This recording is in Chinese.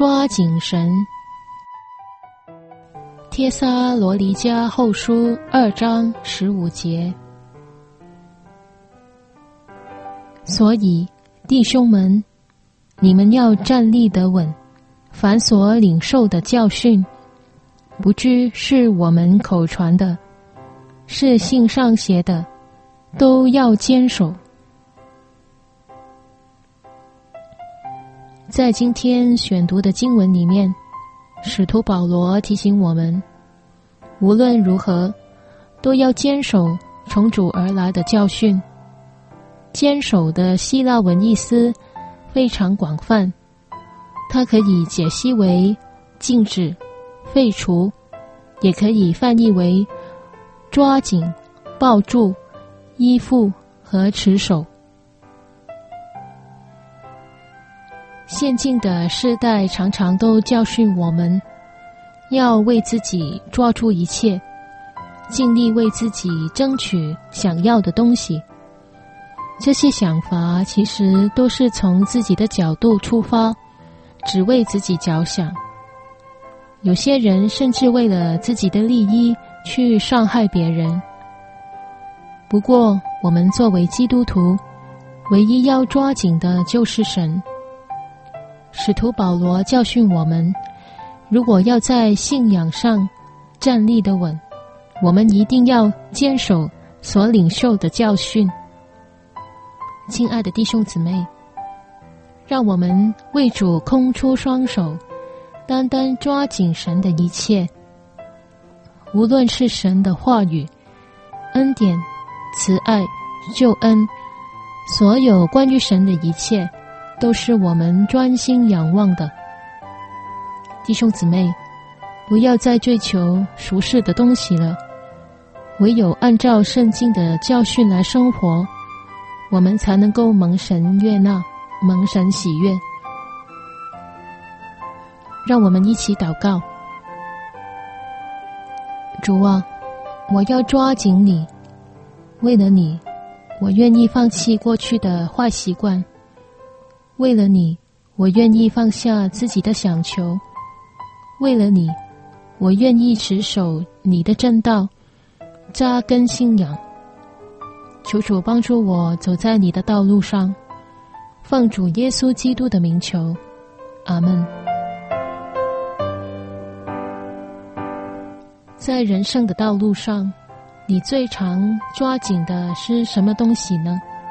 抓紧神。帖撒罗尼迦后书2章15节。所以弟兄们，你们要站立得稳，凡所领受的教训，不知是我们口传的，是信上写的，都要坚守。在今天选读的经文里面，使徒保罗提醒我们，无论如何都要坚守从主而来的教训。坚守的希腊文意思非常广泛，它可以解析为禁止、废除，也可以翻译为抓紧、抱住、依附和持守。现今的世代常常都教训我们，要为自己抓住一切，尽力为自己争取想要的东西。这些想法其实都是从自己的角度出发，只为自己着想。有些人甚至为了自己的利益去伤害别人。不过，我们作为基督徒，唯一要抓紧的就是神。使徒保罗教训我们，如果要在信仰上站立得稳，我们一定要坚守所领受的教训。亲爱的弟兄姊妹，让我们为主空出双手，单单抓紧神的一切。无论是神的话语、恩典、慈爱、救恩，所有关于神的一切，都是我们专心仰望的。弟兄姊妹，不要再追求俗世的东西了，唯有按照圣经的教训来生活，我们才能够蒙神悦纳，蒙神喜悦。让我们一起祷告。主啊，我要抓紧你，为了你，我愿意放弃过去的坏习惯，为了你，我愿意放下自己的想求，为了你，我愿意持守你的正道，扎根信仰。求主帮助我走在你的道路上，奉主耶稣基督的名求，阿们。在人生的道路上，你最常抓紧的是什么东西呢？